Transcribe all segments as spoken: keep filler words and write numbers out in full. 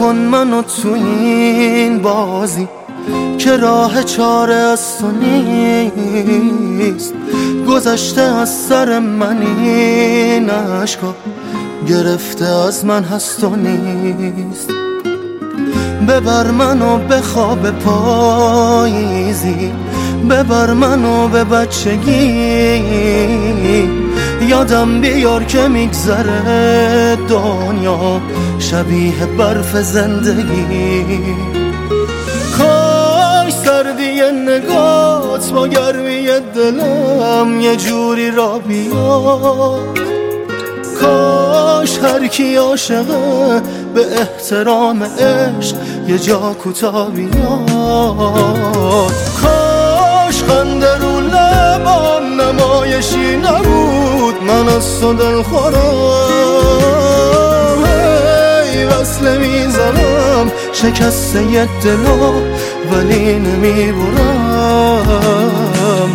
نکن منو تو این بازی که راه چاره از تو نیست. گذشته از سر من این عشقا، گرفته از من هست و نیست. ببر منو به خواب پاییزی، ببر منو به بچگی. یادم بیار که میگذره دنیا شبیه برف زندگی. کاش سردی نگات با گرمی دلم یه جوری را بیاد. کاش هر کی عاشقه به احترام عشق یه جا کوتاه بیاد. کاش خنده رو لبام نمایشی نبود، من از تو دل خورم. هی وصله میزنم شکسته یه دلو ولی نمیبرم.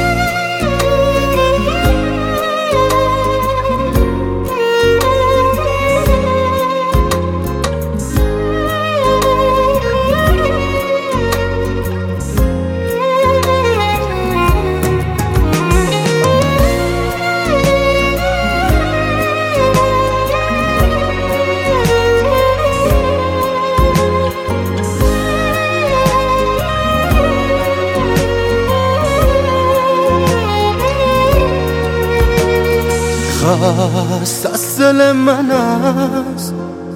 خست از دل من است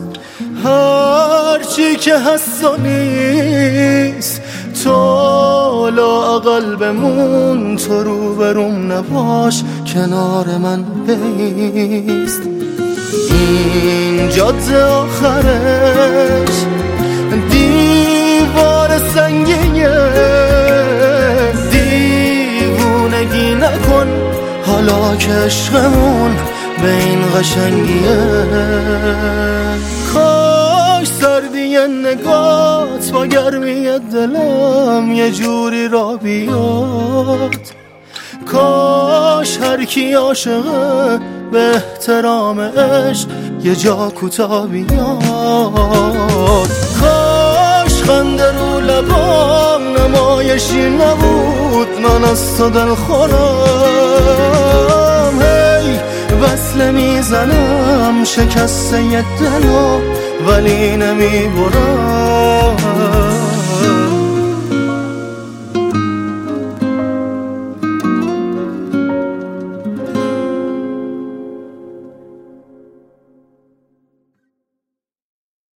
هرچی که هست و نیست. تو لااقل بمون، تو روبروم نباش، کنار من بیست. این جاده آخرش دیوار سنگیه، دیوونگی نکن حالا که عشقمون به این قشنگیه. کاش سردی نگات با گرمی دلم یه جوری را بیاد. کاش هر کی عاشقه به احترام عشق یه جا کوتاه بیاد. کاش خنده رو لبام نمایشی نبود، من از تو دل خورم. هی وصله میزنم شکسته یه دلو ولی نمیبرم.